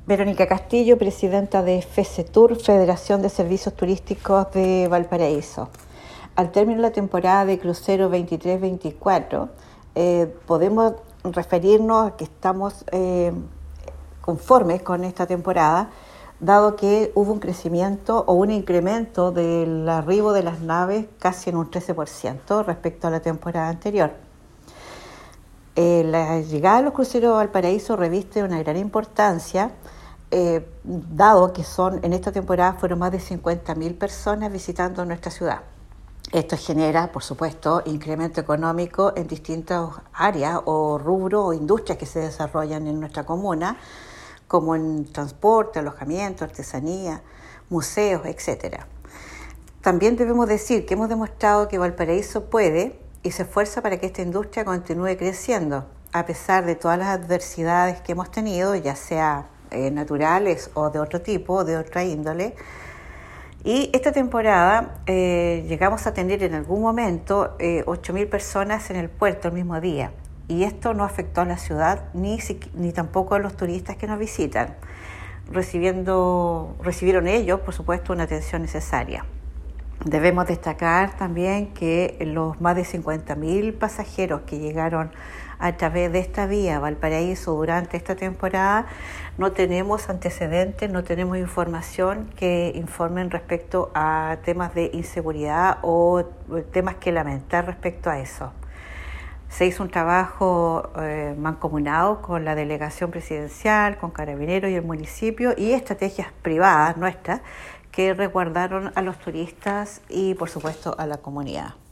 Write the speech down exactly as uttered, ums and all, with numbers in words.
Verónica Castillo, presidenta de FESETUR, Federación de Servicios Turísticos de Valparaíso. Al término de la temporada de crucero veintitrés veinticuatro, eh, podemos referirnos a que estamos eh, conformes con esta temporada, dado que hubo un crecimiento o un incremento del arribo de las naves casi en un trece por ciento respecto a la temporada anterior. Eh, la llegada de los cruceros a Valparaíso reviste una gran importancia, eh, dado que son en esta temporada fueron más de cincuenta mil personas visitando nuestra ciudad. Esto genera, por supuesto, incremento económico en distintas áreas o rubros o industrias que se desarrollan en nuestra comuna, como en transporte, alojamiento, artesanía, museos, etcétera. También debemos decir que hemos demostrado que Valparaíso puede y se esfuerza para que esta industria continúe creciendo, a pesar de todas las adversidades que hemos tenido, ya sea eh, naturales o de otro tipo, de otra índole. Y esta temporada eh, llegamos a tener en algún momento eh, ocho mil personas en el puerto el mismo día. Y esto no afectó a la ciudad ni, ni tampoco a los turistas que nos visitan, recibiendo, recibieron ellos, por supuesto, una atención necesaria. Debemos destacar también que los más de cincuenta mil pasajeros que llegaron a través de esta vía a Valparaíso durante esta temporada, no tenemos antecedentes, no tenemos información que informen respecto a temas de inseguridad o temas que lamentar respecto a eso. Se hizo un trabajo eh, mancomunado con la delegación presidencial, con Carabineros y el municipio y estrategias privadas nuestras que resguardaron a los turistas y, por supuesto, a la comunidad.